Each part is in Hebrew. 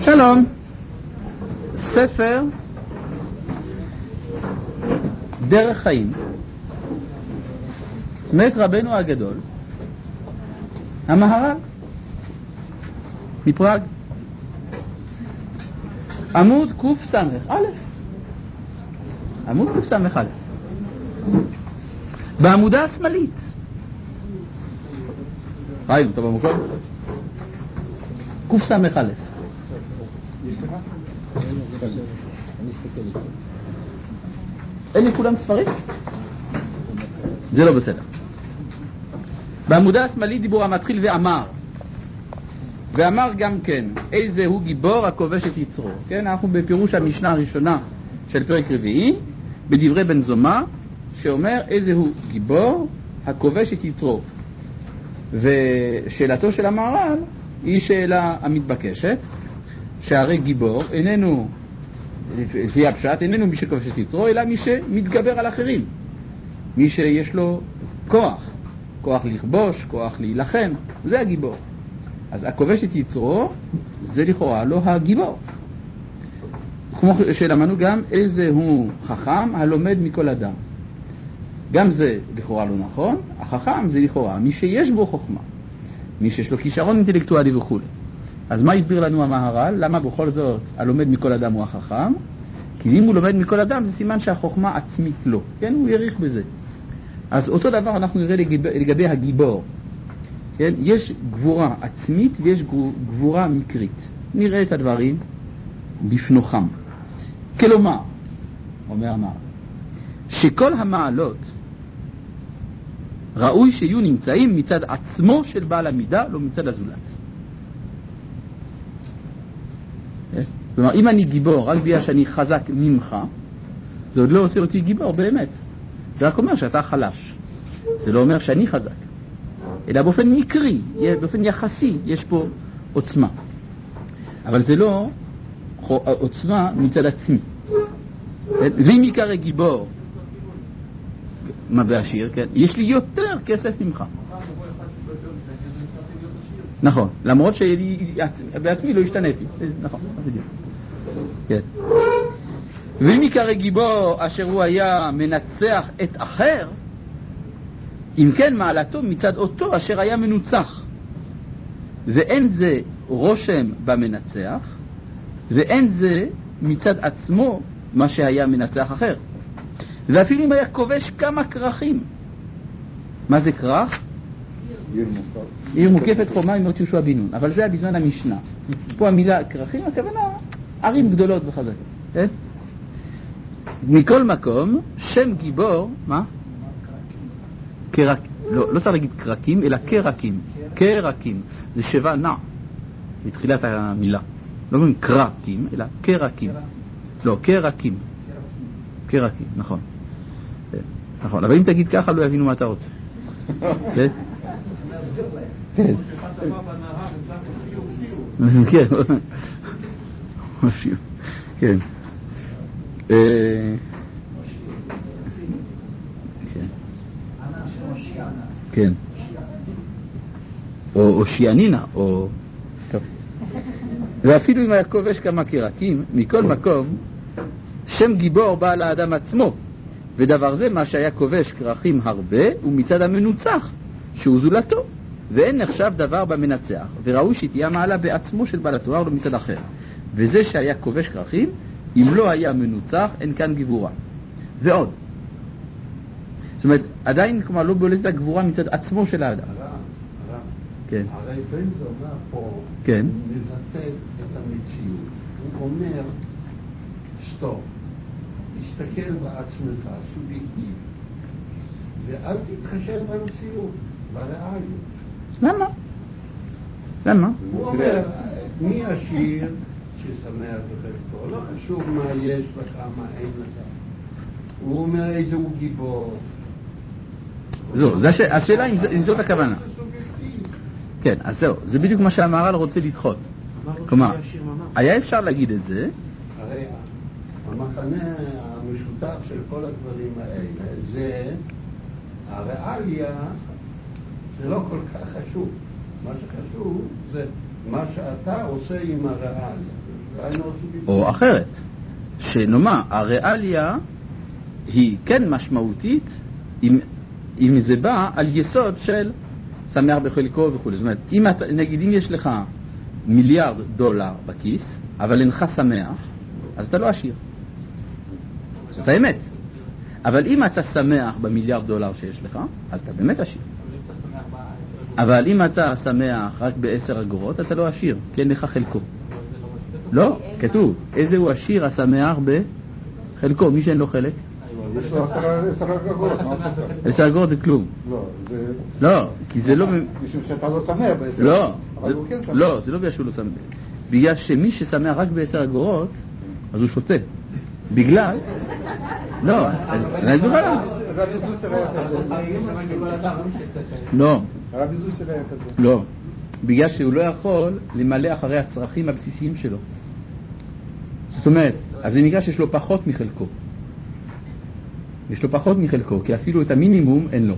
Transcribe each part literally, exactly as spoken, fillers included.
שלום. ספר דרך חיים מאת רבנו הגדול המהר"ל מפראג, עמוד קס"א, עמוד קס"א, בעמודה השמאלית. ראינו אותו במקום? קס"א. אין לי כולם ספרים? זה לא בסדר. בעמודה השמאלית דיבור המתחיל ואמר, ואמר גם כן, איזה הוא גיבור הכובש את יצרו. כן, אנחנו בפירוש המשנה הראשונה של פרק רביעי, בדברי בן זומא, שאומר איזה הוא גיבור הכובש את יצרו. ושאלתו של המהר"ל היא שאלה המתבקשת, שהרי גיבור איננו, לפי הפשט, איננו מי שכובש את יצרו, אלא מי שמתגבר על אחרים, מי שיש לו כוח, כוח לכבוש, כוח להילחם, זה הגיבור. אז הכובש את יצרו זה לכאורה לא הגיבור. כמו שלמדנו גם איזה הוא חכם הלומד מכל אדם, גם זה לכאורה לא נכון. החכם זה לכאורה מי שיש בו חוכמה, מי שיש לו כישרון אינטלקטואלי וכו'. אז מה הסביר לנו המהר"ל? למה בכל זאת הלומד מכל אדם הוא החכם? כי אם הוא לומד מכל אדם זה סימן שהחוכמה עצמית לו, כן? הוא יריך בזה. אז אותו דבר אנחנו נראה לגבי, לגבי הגיבור, כן? יש גבורה עצמית ויש גבורה מקרית. נראה את הדברים בפנוחם. כלומר, אומר המהר"ל, שכל המעלות ראוי שיהיו נמצאים מצד עצמו של בעל המידה, לא מצד הזולת. כלומר, אם אני גיבור רק בגלל שאני חזק ממך, זה עוד לא עושה אותי גיבור באמת. זה רק אומר שאתה חלש. זה לא אומר שאני חזק. אלא באופן מקרי, באופן יחסי, יש פה עוצמה. אבל זה לא עוצמה מצד עצמי. ואם יקרא גיבור, מה בעשיר, כן? יש לי יותר כסף ממך. נכון, למרות שבעצמי לא השתניתי. נכון, בדיוק. כן. ואם יקרא גיבור אשר הוא היה מנצח את אחר, אם כן מעלתו מצד אותו אשר היה מנוצח, ואין זה רושם במנצח, ואין זה מצד עצמו מה שהיה מנצח אחר. ואפילו אם היה כובש כמה כרכים. מה זה כרך? עיר מוקפת חומה, אומרת יהושע בן נון, אבל זה בזמן המשנה. פה המילה כרכים, הכוונה ערים גדולות וחזקות. כן? מכל מקום, שם גיבור, מה? קרק, לא, לא צריך להגיד קרקים, אלא קרקים. קרקים, זה שבע נע, בתחילת המילה. לא אומרים קרקים, אלא קרקים. לא, קרקים. קרקים, נכון. נכון, אבל אם תגיד ככה לא יבינו מה אתה רוצה. כן? כן. כן. כן. כן. או אושיאנינה, או... ואפילו אם היה כובש כמה קרקים, מכל מקום, שם גיבור בא לאדם עצמו, ודבר זה מה שהיה כובש כרכים הרבה הוא מצד המנוצח שהוא זולתו, ואין נחשב דבר במנצח, וראוי שתהיה מעלה בעצמו של בעל התואר לא מצד אחר. וזה שהיה כובש כרכים, אם לא היה מנוצח אין כאן גבורה. ועוד, זאת אומרת, עדיין כלומר לא בולטת הגבורה מצד עצמו של האדם. הרב, הרב, כן. הרי בן זומא פה כן. מבטא את המציאות. הוא אומר, סטופ, תסתכל בעצמך, סובייקטיבי, ואל תתחשב במציאות, בריאליות. למה? למה? הוא אומר, מי עשיר ששמח בחלקו? לא חשוב מה יש לך, מה אין לך. הוא אומר איזה הוא גיבור. זו, זה הש... השאלה אם, אם זאת הכוונה. כן, אז זהו, זה בדיוק מה שהמהר"ל רוצה לדחות. כלומר, היה אפשר להגיד את זה. הרי המחנה המשותף של כל הדברים האלה זה הריאליה, זה לא כל כך חשוב. מה שחשוב זה מה שאתה עושה עם הריאליה. או אחרת, שנאמר, הריאליה היא כן משמעותית אם, אם זה בא על יסוד של שמח בחלקו וכו'. זאת אומרת, אם אתה, נגיד אם יש לך מיליארד דולר בכיס, אבל אינך שמח, אז אתה לא עשיר. זאת האמת. אבל אם אתה שמח במיליארד דולר שיש לך, אז אתה באמת עשיר. אבל אם אתה שמח רק בעשר אגורות, אתה לא עשיר, כי אין לך חלקו. לא, כתוב, איזה הוא עשיר השמח בחלקו, מי שאין לו חלק? יש לו עשר אגורות, מה אתה עושה? עשר אגורות זה כלום. לא, זה... לא, כי זה לא... משום שאתה לא שמח בעשר. לא, אבל הוא כן שמח. לא, זה לא בגלל שהוא לא שמח. בגלל שמי ששמח רק בעשר אגורות, אז הוא שותה. בגלל... לא, אז אני אסביר לך. רבי זוסר היה כזה. לא. רבי זוסר היה כזה. לא. בגלל שהוא לא יכול למלא אחרי הצרכים הבסיסיים שלו. זאת אומרת, אז זה נראה שיש לו פחות מחלקו. יש לו פחות מחלקו, כי אפילו את המינימום אין לו.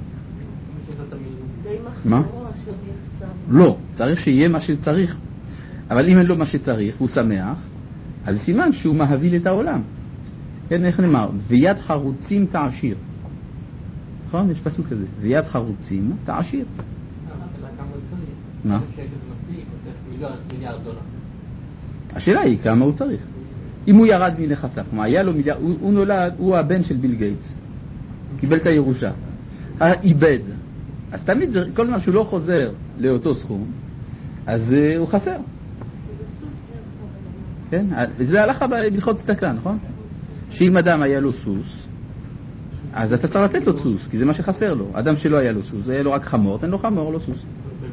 מה? לא, צריך שיהיה מה שצריך. אבל אם אין לו מה שצריך, הוא שמח, אז סימן שהוא מהביל את העולם. כן, איך נאמר? ויד חרוצים תעשיר. נכון? יש פסוק כזה. ויד חרוצים תעשיר. מה? השאלה היא כמה הוא צריך. אם הוא ירד מנכסיו, כלומר היה לו מיליארד, הוא, הוא נולד, הוא הבן של ביל גייטס, קיבל את הירושה, איבד, אז תמיד כל זמן שהוא לא חוזר לאותו סכום, אז uh, הוא חסר. כן? וזה הלכה בהלכות צדקה, נכון? שאם אדם היה לו סוס, אז אתה צריך לתת לו סוס, כי זה מה שחסר לו. אדם שלא היה לו סוס, היה לו רק חמור, תן לו חמור, לא סוס.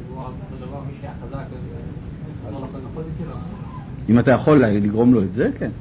אם אתה יכול לגרום לו את זה, כן.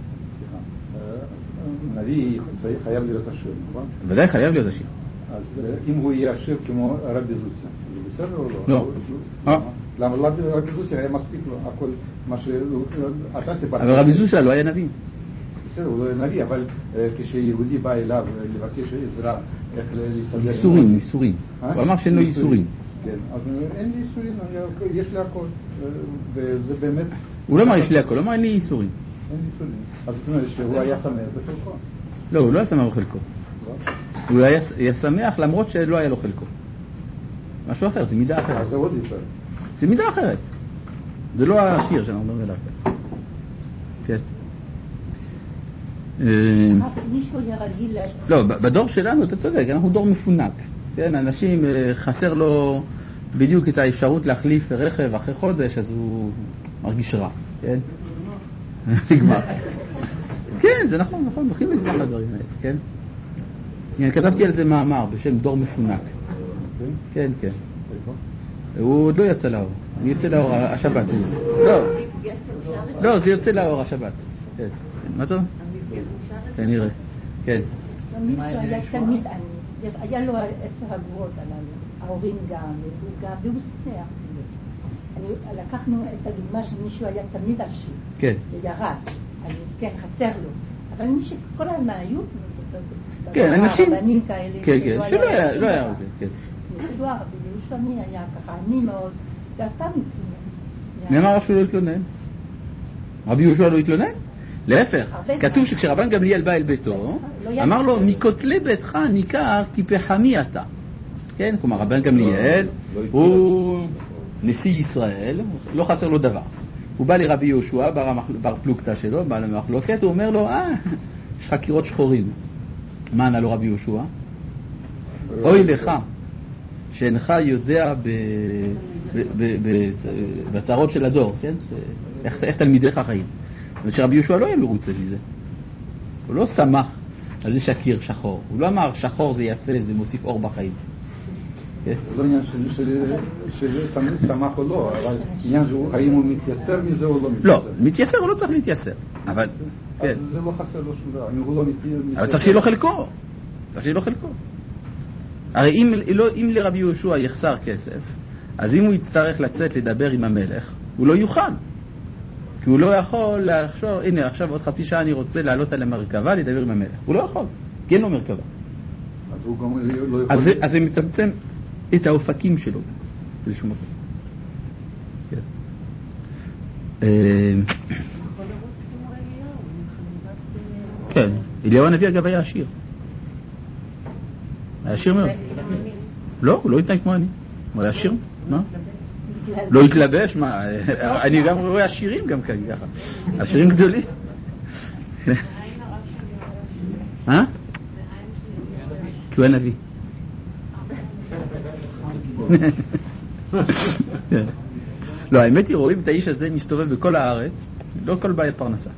נביא חייב להיות עשיר, נכון? ודאי חייב להיות עשיר. אז אם הוא יהיה עשיר כמו רבי זוסר, זה בסדר או לא? לא. למה רבי זוסר היה מספיק לו הכל מה שאתה סיפרת. אבל רבי זוסר לא היה נביא. בסדר, הוא לא היה נביא, אבל כשיהודי בא אליו לבקש עזרה, איך להסתדר... איסורים, איסורים. הוא אמר שאין לו איסורים. כן, אז אין לי איסורים, יש לי הכל, וזה באמת... הוא לא אמר יש לי הכל, הוא אמר אין לי איסורים. אין לי איסורים. אז זאת אומרת שהוא היה שמח בחלקו. לא, הוא לא היה שמח בחלקו. הוא היה שמח למרות שלא היה לו חלקו. משהו אחר, זה מידה אחרת. אז זה עוד יותר. זה מידה אחרת. זה לא השיר שאנחנו מדברים עליו. כן. מישהו ירגיל... לא, בדור שלנו, אתה צודק, אנחנו דור מפונק. כן, אנשים חסר לו בדיוק את האפשרות להחליף רכב אחרי חודש, אז הוא מרגיש רע, כן? נגמר. כן, זה נכון, נכון, הולכים לגמר לדברים האלה, כן? אני כתבתי על זה מאמר בשם דור מפונק. כן, כן. הוא עוד לא יצא לאור. הוא יצא לאור השבת. לא, לא, זה יוצא לאור השבת. כן, מה טוב? כן, נראה. כן. מישהו היה תמיד עני, היה לו עשר אגורות עליו, ההורים גם, והוא גם, והוא שמח. לקחנו את הדוגמה שמישהו היה תמיד עשיר, כן. וירד, אז כן, חסר לו. אבל מי שכל הזמן היו, כן, אנשים, רבנים כאלה, כן, כן, שלא היה, לא היה, כן. מדוע רבי ירושלמי היה ככה עני מאוד, ואתה מתלונן. מי אמר שהוא לא התלונן? רבי יהושע לא התלונן? להפך, כתוב שכשרבן גמליאל בא אל ביתו, אמר לו, מכותלי ביתך ניכר כי פחמי אתה. כן, כלומר, רבן גמליאל הוא נשיא ישראל, לא חסר לו דבר. הוא בא לרבי יהושע, בר פלוגתא שלו, בא למחלוקת, הוא אומר לו, אה, יש לך קירות שחורים. מה ענה לו רבי יהושע? אוי לך, שאינך יודע בצרות של הדור, כן? איך תלמידיך חיים. ושרבי יהושע לא היה מרוצה מזה. הוא לא שמח על זה שהקיר שחור. הוא לא אמר שחור זה יפה, זה מוסיף אור בחיים. זה לא עניין של שמח או לא, אבל עניין האם הוא מתייסר מזה או לא מתייסר. לא, מתייסר הוא לא צריך להתייסר. אבל זה לא חסר לו שום דבר. אבל צריך שיהיה לו חלקו. צריך שיהיה לו חלקו. הרי אם לרבי יהושע יחסר כסף, אז אם הוא יצטרך לצאת לדבר עם המלך, הוא לא יוכל. כי הוא לא יכול לחשוב, הנה עכשיו עוד חצי שעה אני רוצה לעלות על המרכבה לדבר עם המלך. הוא לא יכול, כי אין לו מרכבה. אז הוא גם לא יכול... אז זה מצמצם את האופקים שלו. זה שום מקום. כן. אליהו הנביא אגב היה עשיר. היה עשיר מאוד. לא, הוא לא התנהג כמו אני. הוא היה עשיר? מה? לא התלבש? מה? אני גם רואה עשירים גם ככה. עשירים גדולים. אה? כי הוא הנביא. לא, האמת היא, רואים את האיש הזה מסתובב בכל הארץ, לא כל בעיית פרנסה.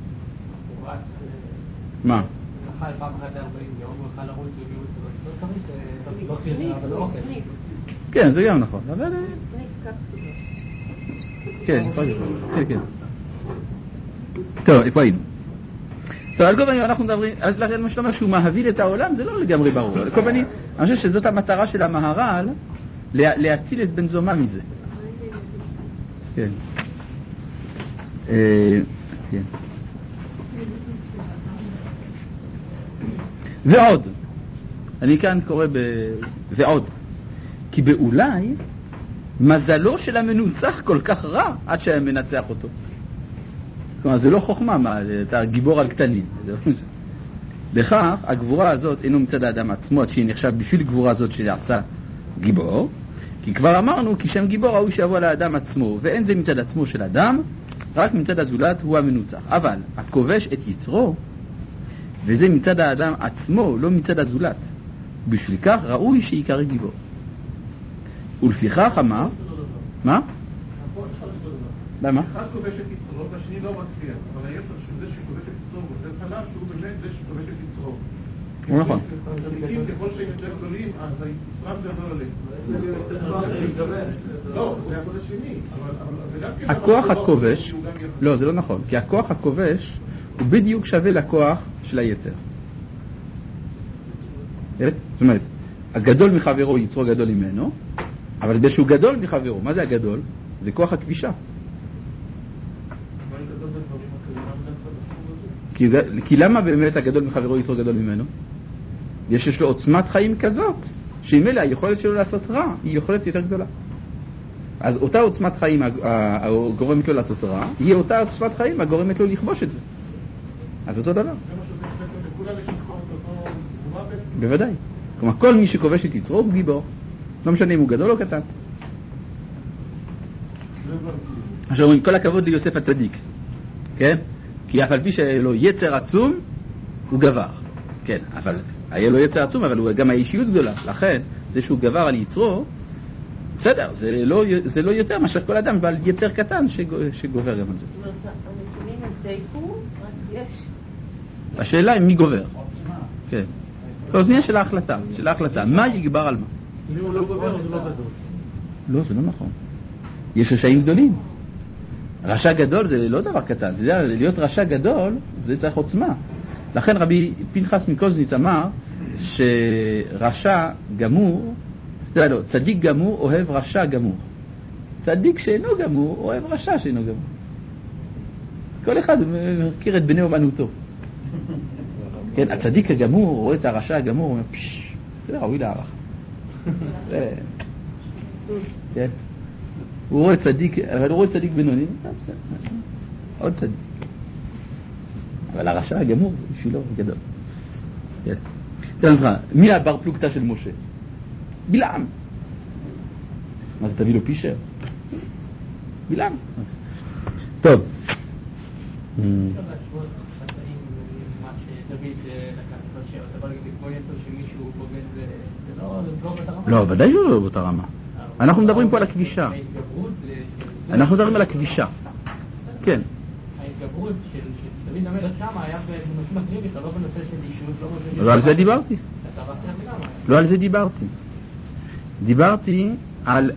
מה? כן, זה גם נכון, אבל... כן, כן, כן. טוב, איפה היינו? טוב, על כל פנים, אנחנו מדברים, לכן מה שאתה אומר שהוא מהוויל את העולם, זה לא לגמרי ברור. על כל פנים, אני חושב שזאת המטרה של המהר"ל, להציל את בן זומא מזה. כן. כן. ועוד, אני כאן קורא ב... ועוד, כי באולי מזלו של המנוצח כל כך רע עד שהיה מנצח אותו. כלומר, זה לא חוכמה, מה, אתה גיבור על קטנים. לכך, הגבורה הזאת אינו מצד האדם עצמו, עד שהיא נחשב בשביל גבורה הזאת שעשה גיבור, כי כבר אמרנו, כי שם גיבור ראוי שיבוא על האדם עצמו, ואין זה מצד עצמו של אדם, רק מצד הזולת הוא המנוצח. אבל הכובש את יצרו, וזה מצד האדם עצמו, לא מצד הזולת. בשביל כך ראוי שיקרא גיבור. ולפיכך אמר, מה? למה? אחד כובש את יצרו, והשני לא מצליח. אבל היצר של זה שכובש את יצרו ועושה חלש, הוא באמת זה שכובש את יצרו. הוא נכון. ככל שהם יותר גדולים, אז היצרם גדול עליהם. לא, זה הצד השני. הכוח הכובש, לא, זה לא נכון. כי הכוח הכובש הוא בדיוק שווה לכוח של היצר. זאת אומרת, הגדול מחברו יצרו גדול ממנו, אבל בגלל שהוא גדול מחברו, מה זה הגדול? זה כוח הכבישה. כי, כי למה באמת הגדול מחברו יצרו גדול ממנו? יש יש לו עוצמת חיים כזאת, שאם אלה היכולת שלו לעשות רע, היא יכולת יותר גדולה. אז אותה עוצמת חיים הגורמת לו לעשות רע, היא אותה עוצמת חיים הגורמת לו לכבוש את זה. אז אותו דבר. בוודאי. כלומר, כל מי שכובש את יצרו הוא גיבור. לא משנה אם הוא גדול או קטן. עכשיו אומרים, כל הכבוד ליוסף הצדיק. כן? כי אף על פי שהיה לו יצר עצום, הוא גבר. כן, אבל היה לו יצר עצום, אבל הוא גם האישיות גדולה. לכן, זה שהוא גבר על יצרו, בסדר, זה לא, זה לא יותר מאשר כל אדם, אבל יצר קטן שגובר גם על זה. זאת אומרת, הנתונים הזדיקו, רק יש... השאלה היא מי גובר. כן. לא, זה של ההחלטה, של ההחלטה. מה יגבר על מה? אם הוא לא גובר, זה לא גדול. לא, זה לא נכון. יש רשעים גדולים. רשע גדול זה לא דבר קטן. זה להיות רשע גדול, זה צריך עוצמה. לכן רבי פנחס מקוזניץ אמר שרשע גמור, זה לא, צדיק גמור אוהב רשע גמור. צדיק שאינו גמור אוהב רשע שאינו גמור. כל אחד מכיר את בני אומנותו. כן, הצדיק הגמור רואה את הרשע הגמור, הוא אומר, פשש, זה ראוי להערכה. כן. הוא רואה צדיק, אבל הוא רואה צדיק בינוני, בסדר, עוד צדיק. אבל הרשע הגמור, בשבילו גדול. כן. תראה לך, מי הבר פלוגתא של משה? בלעם. מה זה תביא לו פישר? בלעם. טוב. לא, ודאי שהוא לא באותה רמה. אנחנו מדברים פה על הכבישה. אנחנו מדברים על הכבישה. כן. ההתגברות של דוד המלך שם היה בנושאים אחרים, לא בנושא של אישות, לא בנושא של... לא על זה דיברתי. לא על זה דיברתי. דיברתי על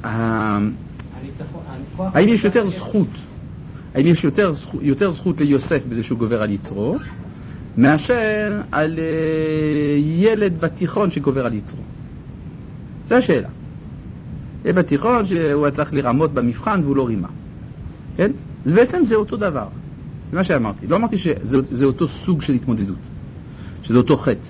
האם יש יותר זכות, האם יש יותר זכות ליוסף בזה שהוא גובר על יצרו, מאשר על ילד בתיכון שגובר על יצרו. זו השאלה. ילד בתיכון שהוא צריך לרמות במבחן והוא לא רימה. כן? בעצם זה אותו דבר. זה מה שאמרתי. לא אמרתי שזה אותו סוג של התמודדות. שזה אותו חטא.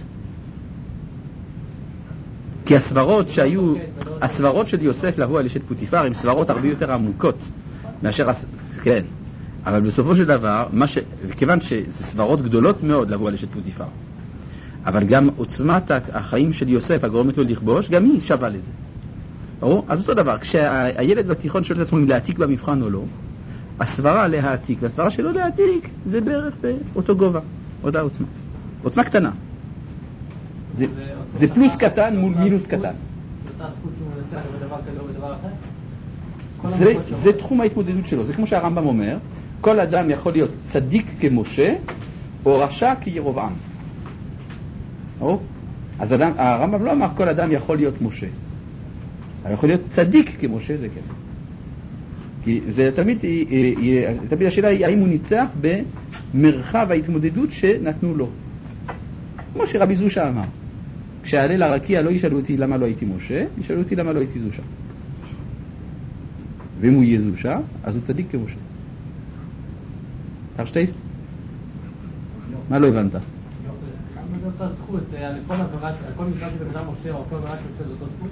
כי הסברות שהיו, הסברות של יוסף לבוא על אשת פוטיפר, הן סברות הרבה יותר עמוקות מאשר, כן. אבל בסופו של דבר, מה ש... כיוון שזה סברות גדולות מאוד לבוא על אשת פוטיפר, אבל גם עוצמת החיים של יוסף הגורמת לו לכבוש, גם היא שווה לזה. ברור? אז אותו דבר, כשהילד בתיכון שואל את עצמו אם להעתיק במבחן או לא, הסברה להעתיק והסברה שלא להעתיק זה בערך באותו גובה, אותה עוצמה. עוצמה קטנה. זה, זה פלוס קטן מול מינוס קטן. זה, זה תחום ההתמודדות שלו. זה כמו שהרמב"ם אומר, כל אדם יכול להיות צדיק כמשה או רשע כירובעם. אז אדם, הרמב"ם לא אמר כל אדם יכול להיות משה. יכול להיות צדיק כמשה, זה כן. כי זה תמיד, תמיד השאלה היא האם הוא ניצח במרחב ההתמודדות שנתנו לו. כמו שרבי זושה אמר, כשאעלה לרקיע לא ישאלו אותי למה לא הייתי משה, ישאלו אותי למה לא הייתי זושה. ואם הוא יהיה זושה, אז הוא צדיק כמשה. תרשטייסט? מה לא הבנת? זה אותה זכות, על כל עבירה, על כל מקרה שבבנה משה או כל עבירה שעושה, זה אותו זכות?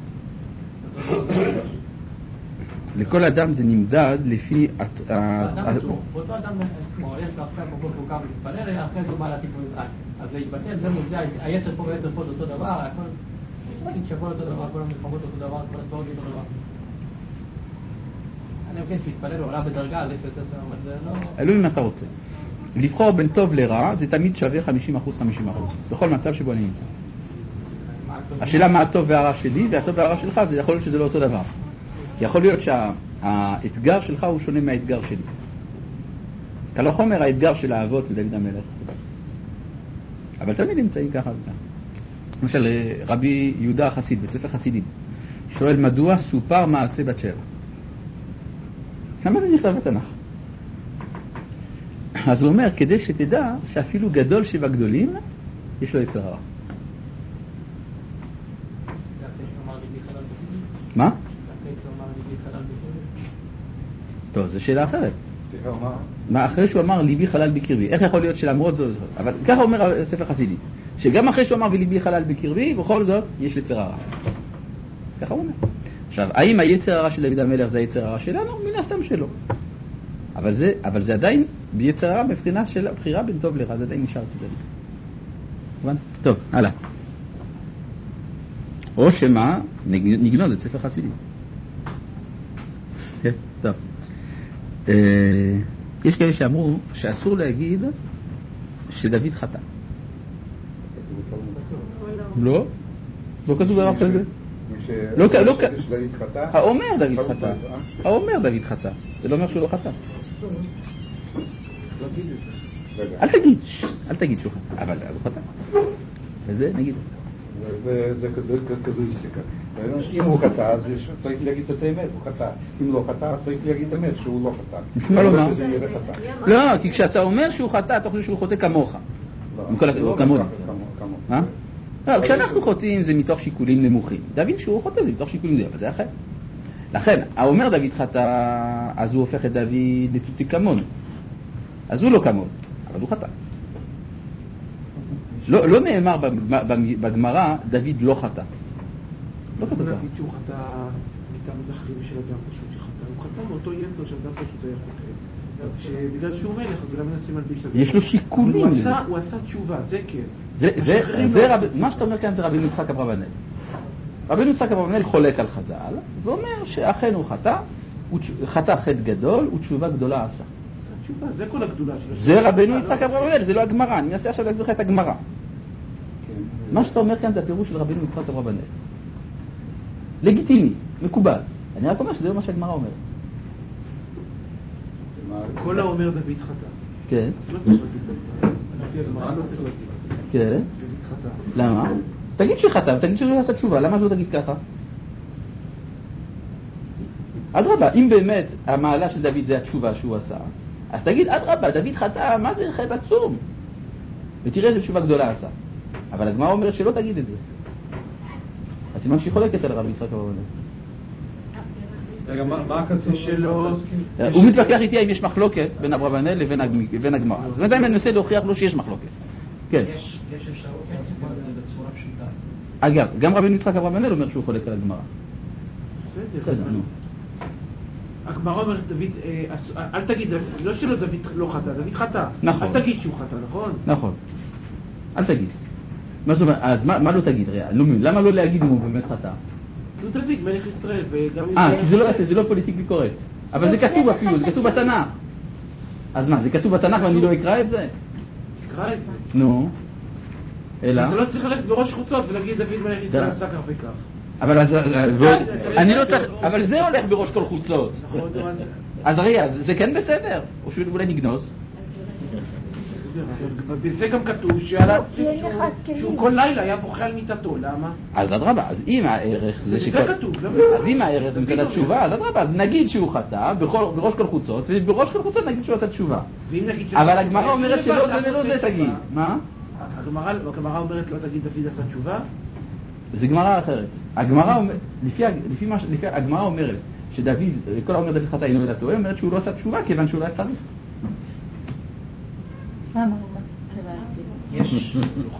לכל אדם זה נמדד לפי... האדם עצמו, באותו אדם עצמו, יש לו עכשיו בבוקר הוא קם ומתפלל, אחרי זה הוא בא להתיק במזרק. אז זה יתבטל, זה מוזע, היצר פה והיצר פה זה אותו דבר, הכל... יש להגיד שהכל אותו דבר, כל המלחמות אותו דבר, כל הספרות אותו דבר. אני מבין שהתפלל הוא עולה בדרגה, זה שיותר שם, אבל זה לא... אלוהים אם אתה רוצה. לבחור בין טוב לרע זה תמיד שווה חמישים אחוז חמישים אחוז, בכל מצב שבו אני נמצא. השאלה מה הטוב והרע שלי, והטוב והרע שלך זה יכול להיות שזה לא אותו דבר. כי יכול להיות שהאתגר שלך הוא שונה מהאתגר שלי. אתה לא אומר האתגר של האבות לדוד המלך. אבל תמיד נמצאים ככה וככה. למשל רבי יהודה החסיד בספר חסידים שואל מדוע סופר מעשה בת שבע. למה זה נכתב בתנ"ך? אז הוא אומר כדי שתדע שאפילו גדול שבגדולים יש לו יצר הרע. מה? טוב, זו שאלה אחרת. מה אחרי שהוא אמר ליבי חלל בקרבי? איך יכול להיות שלמרות זאת, אבל ככה אומר הספר חסידי, שגם אחרי שהוא אמר וליבי חלל בקרבי, בכל זאת יש יצר הרע. ככה הוא אומר. עכשיו, האם היצר הרע של דוד המלך זה היצר הרע שלנו? מן הסתם שלא. אבל זה, אבל זה עדיין ביצר הרע מבחינה של הבחירה בין טוב לרע, זה עדיין נשאר צדדי. טוב, הלאה. או שמה, נגנוז את ספר חסידי. כן, טוב. יש כאלה שאמרו שאסור להגיד שדוד חטא. לא? לא כתוב דבר כזה. לא כתוב. האומר דוד חטא. האומר דוד חטא. זה לא אומר שהוא לא חטא. אל תגיד, אל תגיד שהוא חטא. אבל הוא חטא. וזה נגיד. זה כזו איסטיקה. אם הוא חטא, אז צריך להגיד את האמת, הוא חטא. אם לא חטא, אז צריך להגיד את האמת שהוא לא חטא. נשמע לומר. לא, כי כשאתה אומר שהוא חטא, אתה חושב שהוא חוטא כמוך. כמוני. כשאנחנו חוטאים זה מתוך שיקולים נמוכים. דוד שהוא חוטא זה מתוך שיקולים נמוכים, אבל זה אחר. לכן, האומר דוד חטא, אז הוא הופך את דוד לצוציק כמוני. אז הוא לא כמוני, אבל הוא חטא. לא, לא נאמר בגמרא, דוד לא חטא. לא כתוב. נגיד שהוא חטא מטעם דחים של אדם פשוט שחטא. הוא חטא מאותו יצר של אדם פשוט היה חוטא. שבגלל שהוא מלך, אז אולי מנסים על ביש הזה. יש לו שיקולים. הוא עשה תשובה, זה כן. מה שאתה אומר כאן זה רבינו יצחק אברבנאל. רבינו יצחק אברבנאל חולק על חז"ל, ואומר שאכן הוא חטא, חטא חטא גדול ותשובה גדולה עשה. זה כל הגדולה שלו. זה רבינו יצחק אברבנאל, זה לא הגמרא. אני מנסה עכשיו להסביר לך את הגמרא. מה שאתה אומר כאן זה הפירוש של רבינו יצחק אברבנאל. לגיטימי, מקובל. אני רק אומר שזה לא מה שהגמרא אומרת. כל האומר דוד חטא. כן. אז לא צריך להגיד. לפי הגמרא לא צריך להגיד. כן. דוד חטא. למה? תגיד שחטא, תגיד שהוא עשה תשובה. למה שלא תגיד ככה? אדרבה, אם באמת המעלה של דוד זה התשובה שהוא עשה, אז תגיד, אדרבה, דוד חטא, מה זה חטא עצום? ותראה איזה תשובה גדולה עשה. אבל הגמרא אומרת שלא תגיד את זה. אז סימן שהיא חולקת על רבי יצחק אברבנאל. רגע, מה הקצה שלו? הוא מתווכח איתי אם יש מחלוקת בין אברבנאל לבין הגמרא. אז בינתיים אני מנסה להוכיח לו שיש מחלוקת. כן. יש אפשרות להסביר את זה בצורה פשוטה. אגב, גם רבי יצחק אברבנאל אומר שהוא חולק על הגמרא. בסדר. הגמרא אומרת דוד, אל תגיד, לא שלא דוד לא חטא, דוד חטא. נכון. אל תגיד שהוא חטא, נכון? נכון. אל תגיד. מה זאת אומרת? אז מה לא תגיד? למה לא להגיד אם הוא באמת חטא? נו דוד, מלך ישראל, וגם... אה, כי זה לא פוליטיקלי קורקט. אבל זה כתוב אפילו, זה כתוב בתנ"ך. אז מה, זה כתוב בתנ"ך ואני לא אקרא את זה? אקרא את זה. נו. אלא? אתה לא צריך ללכת בראש חוצות ולהגיד דוד מלך ישראל עשה כך וכך. אבל אז... אני לא צריך... אבל זה הולך בראש כל חוצות. אז רגע, זה כן בסדר? או שאולי נגנוז? בזה גם כתוב שהוא כל לילה היה בוכה על מיטתו, למה? אז אדרבה, אז אם הערך זה זה כתוב, אז אם הערך זה מצד התשובה, אז אדרבה, אז נגיד שהוא חטא בראש כל חוצות, ובראש כל חוצות נגיד שהוא עשה תשובה. אבל הגמרא אומרת שלא זה ולא זה תגיד. מה? הגמרא אומרת לא תגיד דוד עשה תשובה? זה גמרא אחרת. הגמרא אומרת, לפי מה, הגמרא אומרת שדוד, כל האומר דוד חטא אינו אלא טועה, אומרת שהוא לא עשה תשובה כיוון שהוא לא היה צריך. יש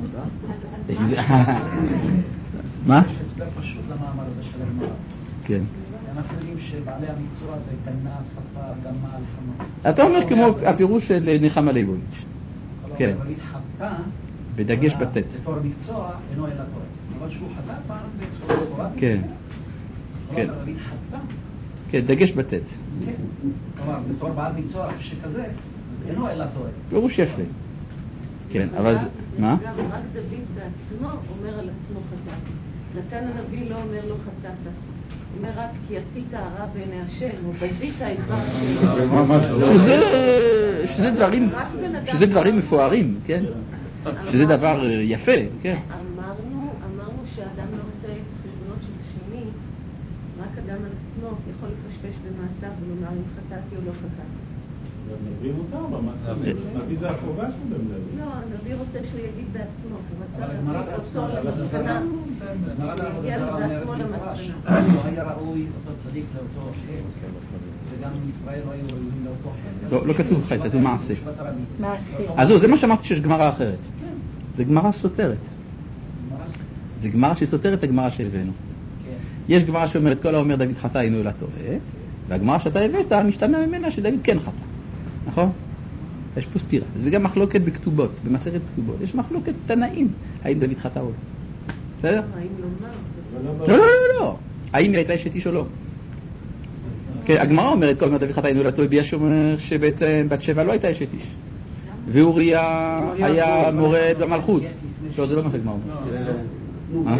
מה? יש הסבר פשוט למאמר הזה של הגמרא. כן. אנחנו יודעים שבעלי המקצוע זה קנה, ספר, גמל, חמור. אתה אומר כמו הפירוש של נחמה ליבוביץ'. כן. דוד חטא בדגש בטט. בתור מקצוע אינו אלא טועה. אבל שהוא חטא פעם בצורה ספורדית. כן. כן. דוד חטא. כן, דגש בטט. כן. כלומר, בתור בעל מקצוע שכזה, אז אינו אלא טועה. פירוש יפה. כן, אבל... מה? גם רק דוד בעצמו אומר על עצמו חטא. נתן הנביא לא אומר לו חטאת. אומר רק כי עשית הרע בעיני השם, או בזית את דבר השם. שזה דברים מפוארים, כן? שזה דבר יפה, כן? אמרנו שהאדם לא עושה חשבונות של שני, רק אדם על עצמו יכול לפשפש במעשיו ולומר אם חטאתי או לא חטאתי. נביא מותר במעשה, נביא זה החובה שלו במדבר. לא, הנביא רוצה שהוא יגיד בעצמו, הוא רצה להביא אותו למסקנה, יגיע לו בעצמו למסקנה. לא היה ראוי אותו צדיק לאותו חטא, וגם ישראל לא היו ראויים לאותו חטא. לא כתוב חטא, כתוב מעשה. אז זה מה שאמרתי שיש גמרא אחרת. זה גמרא סותרת. זה גמרא שסותרת את הגמרא שהבאנו. יש גמרא שאומרת כל האומר דוד חטא אינו אלא טועה, והגמרא שאתה הבאת משתמע ממנה שדוד כן חטא. נכון? יש פה סתירה. זה גם מחלוקת בכתובות, במסכת כתובות. יש מחלוקת תנאים, האם דוד חטא או לא. בסדר? האם לומר? לא, לא, לא, לא. האם היא הייתה אשת איש או לא. כן, הגמרא אומרת כל מה דוד חטא אינו אלא טועה, ביש אומר שבעצם בת שבע לא הייתה אשת איש. ואוריה היה מורד במלכות. לא, זה לא מה שהגמרא אומר.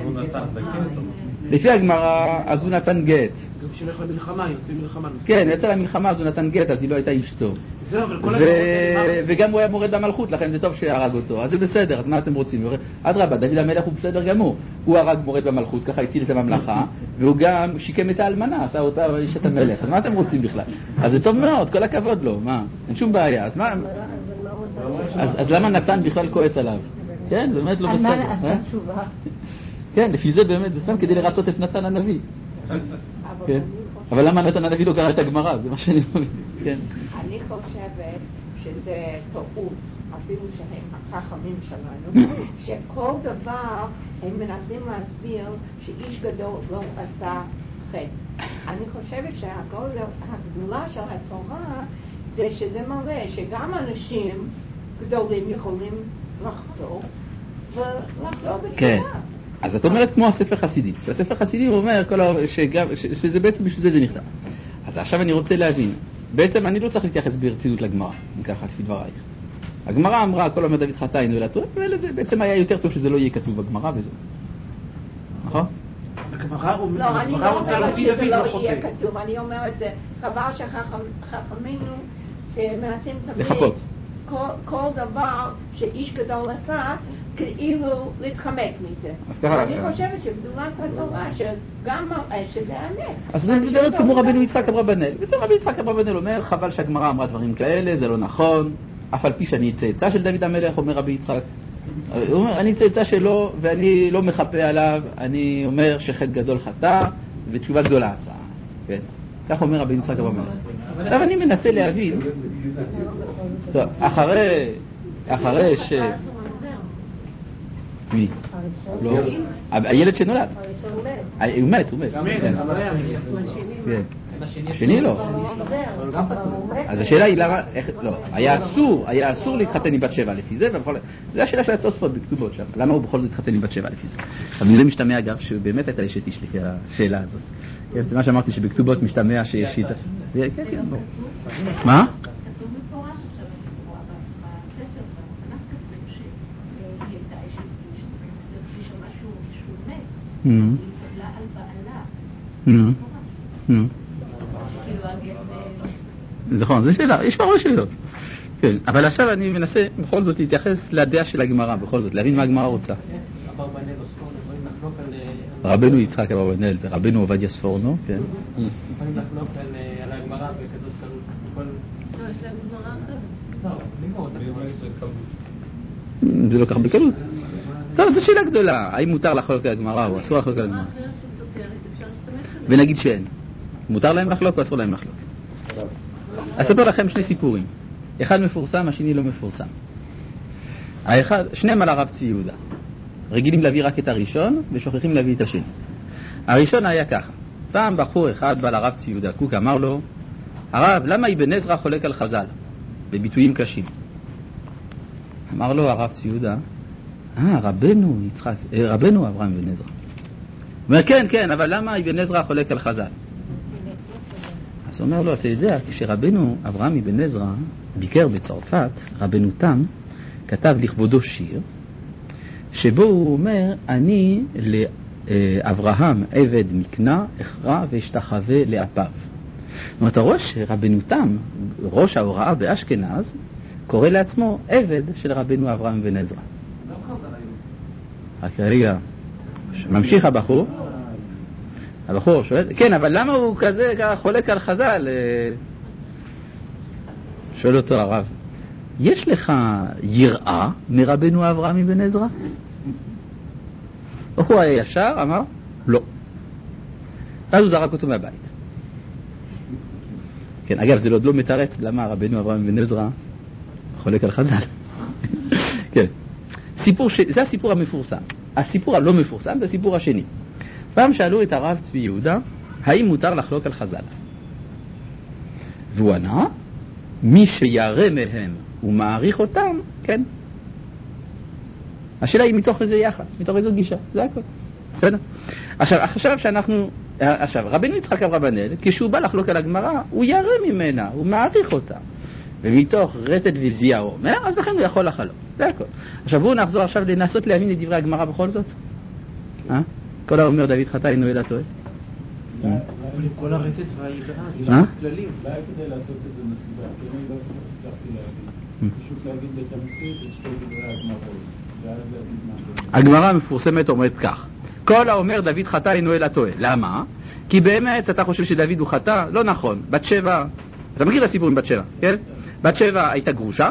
לפי הגמרא, אז הוא נתן גט. גם כשילך למלחמה, יוצא מלחמה. כן, יצא למלחמה, אז הוא נתן גט, אז היא לא הייתה אשתו. וגם הוא היה מורד במלכות, לכן זה טוב שהרג אותו. אז זה בסדר, אז מה אתם רוצים? אדרבה, דוד המלך הוא בסדר גמור. הוא הרג מורד במלכות, ככה הציל את הממלכה, והוא גם שיקם את האלמנה, עשה אותה אישת המלך. אז מה אתם רוצים בכלל? אז זה טוב מאוד, כל הכבוד לו, מה? אין שום בעיה. אז מה? אז למה נתן בכלל כועס עליו? כן, באמת לא בסדר. על מה התשובה? כן, לפי זה באמת, זה סתם כדי לרצות את נתן הנביא. כן. אבל למה נתן הנביא לא קרא את הגמרא? זה מה שאני מבין. כן. אני חושבת שזה טעות, אפילו שהם החכמים שלנו, שכל דבר הם מנסים להסביר שאיש גדול לא עשה חטא. אני חושבת שהגדולה של התורה זה שזה מראה שגם אנשים גדולים יכולים לחטוא ולחטוא בתשובה. אז את אומרת כמו הספר חסידים. הספר חסידים אומר שזה בעצם בשביל זה זה נכתב. אז עכשיו אני רוצה להבין. בעצם אני לא צריך להתייחס ברצינות לגמרא, אם ככה, לפי דברייך. הגמרא אמרה, כל אומר דוד חטא אינו אלא טועה, ובעצם היה יותר טוב שזה לא יהיה כתוב בגמרא וזהו. נכון? לא, אני לא אומרת שזה לא יהיה כתוב, אני אומרת זה חבל שחכמינו מנסים תמיד כל דבר שאיש גדול עשה, כאילו להתחמק מזה. אני חושבת שבגדולת התורה, שגם שזה האמת. אז אני מדברת כמו רבינו יצחק אברבנאל. וזה רבינו יצחק אברבנאל אומר, חבל שהגמרא אמרה דברים כאלה, זה לא נכון. אף על פי שאני צאצא של דוד המלך, אומר רבי יצחק. הוא אומר, אני צאצא שלו, ואני לא מחפה עליו, אני אומר שחטא גדול חטא, ותשובה גדולה עשה. כן. כך אומר רבי יצחק אברבנאל. עכשיו אני מנסה להבין, טוב, אחרי, אחרי ש... מי? לא, הילד שנולד. הוא מת, הוא מת. כן. השני לא. אז השאלה היא למה, לא, היה אסור, היה אסור להתחתן עם בת שבע לפי זה, זה השאלה של התוספות בכתובות שם, למה הוא בכל זאת התחתן עם בת שבע לפי זה. אבל מזה משתמע אגב שבאמת הייתה אשת איש לפי השאלה הזאת. זה מה שאמרתי שבכתובות משתמע שיש שיטה. כן, כן, בוא. מה? כתוב מפורש עכשיו בספר, במתנת כסף, שהיא הייתה אשת איש, כששמע שהוא מת, היא התקבלה על בעלה. נכון, זו שאלה, יש הרבה שאלות. אבל עכשיו אני מנסה בכל זאת להתייחס לדעה של הגמרא, בכל זאת, להבין מה הגמרא רוצה. רבנו יצחק אברבנאל ורבנו עובדיה ספורנו, כן. יכולים לחלוק על הגמרא בכזאת קלות. לא, יש להם גמרא אחרת. לא, לגמרי. זה לא כך בקלות. טוב, זו שאלה גדולה. האם מותר לחלוק על הגמרא או אסור לחלוק על הגמרא? ונגיד שאין. מותר להם לחלוק או אסור להם לחלוק? אספר לכם שני סיפורים. אחד מפורסם, השני לא מפורסם. האחד, שניהם על הרב צבי יהודה. רגילים להביא רק את הראשון ושוכחים להביא את השני. הראשון היה ככה. פעם בחור אחד בא לרב צבי יהודה קוק, אמר לו, הרב, למה אבן עזרא חולק על חז"ל? בביטויים קשים. אמר לו הרב צבי יהודה, אה, רבנו יצחק, רבנו אברהם אבן עזרא. אומר, כן, כן, אבל למה אבן עזרא חולק על חז"ל? אז אומר לו, אתה יודע, כשרבנו אברהם אבן עזרא ביקר בצרפת, רבנו תם כתב לכבודו שיר, שבו הוא אומר, אני לאברהם עבד מקנה, אחרא ואשתחווה לאפיו. זאת אומרת, הראש רבנו תם, ראש ההוראה באשכנז, קורא לעצמו עבד של רבנו אברהם אבן עזרא. רק רגע, ממשיך הבחור, הבחור שואל, כן, אבל למה הוא כזה חולק על חז"ל? שואל אותו הרב, יש לך יראה מרבנו אברהם אבן עזרא? הוא היה ישר, אמר, לא. אז הוא זרק אותו מהבית. כן, אגב, זה עוד לא מתרץ למה רבנו אברהם אבן עזרא חולק על חז"ל. כן. סיפור ש... זה הסיפור המפורסם. הסיפור הלא מפורסם זה הסיפור השני. פעם שאלו את הרב צבי יהודה, האם מותר לחלוק על חז"ל? והוא ענה, מי שירא מהם ומעריך אותם, כן. השאלה היא מתוך איזה יחס, מתוך איזו גישה, זה הכל. בסדר? עכשיו, עכשיו שאנחנו, עכשיו, רבנו יצחק אברבנאל, כשהוא בא לחלוק על הגמרא, הוא ירא ממנה, הוא מעריך אותה. ומתוך רטט וזיעה הוא אומר, אז לכן הוא יכול לחלוק. זה הכל. עכשיו, בואו נחזור עכשיו לנסות להבין את דברי הגמרא בכל זאת. אה? כל האומר דוד חטא אינו אלא טועה. כל הרטט והיראה, זה אה? כללים. אולי כדי לעשות את זה מסיבה, כי אני לא הצלחתי להבין. פשוט להגיד בתמצית את שתי דברי הגמרא. הגמרא המפורסמת אומרת כך, כל האומר דוד חטא אינו אלא טועה. למה? כי באמת אתה חושב שדוד הוא חטא? לא נכון. בת שבע, אתה מכיר את הסיפור עם בת שבע, כן? בת שבע הייתה גרושה,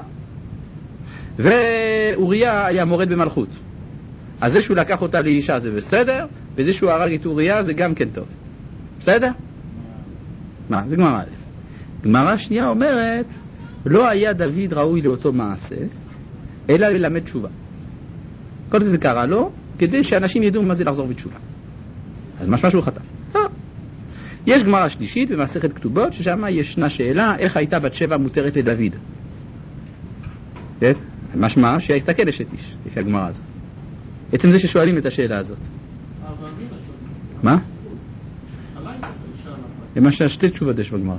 ואוריה היה מורד במלכות. אז זה שהוא לקח אותה לאישה זה בסדר, וזה שהוא הרג את אוריה זה גם כן טוב. בסדר? מה? זה גמרא א'. גמרא שנייה אומרת, לא היה דוד ראוי לאותו מעשה, אלא ללמד תשובה. כל זה קרה לו, כדי שאנשים ידעו מה זה לחזור בתשובה. אז משמע שהוא חטא. יש גמרא שלישית במסכת כתובות, ששם ישנה שאלה, איך הייתה בת שבע מותרת לדוד? כן? משמע שהייתה כן אשת איש, לפי הגמרא הזאת. עצם זה ששואלים את השאלה הזאת. מה? למשל שתי תשובות יש בגמרא.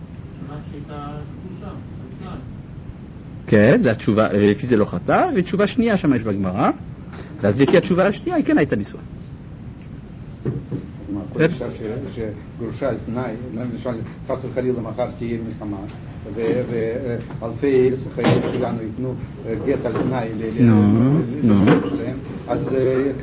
כן, זה התשובה, לפי זה לא חטא, ותשובה שנייה שם יש בגמרא, ואז לפי התשובה השנייה היא כן הייתה נישואה. כל אישה שגרושה על תנאי, למשל חס וחלילה מחר תהיה מלחמה, ואלפי חיילים שלנו ייתנו גט על תנאי, אז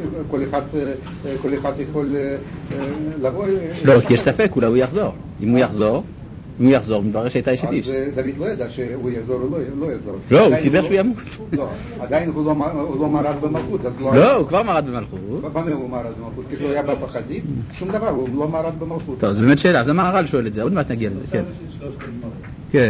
כל אחד יכול לבוא... לא, כי יש ספק, אולי הוא יחזור. אם הוא יחזור, אם הוא יחזור, מדבר שהייתה אשת איש. אז דוד לא ידע שהוא יחזור או לא יחזור. לא, הוא סיבר שהוא ימות. לא, עדיין הוא לא מרד במלכות. לא, הוא כבר מרד במלכות. במה הוא מרד במלכות? כשהוא היה בפחזית, שום דבר, הוא לא מרד במלכות. טוב, זו באמת שאלה, אז המהר"ל שואל את זה, עוד מעט נגיע לזה, כן. כן.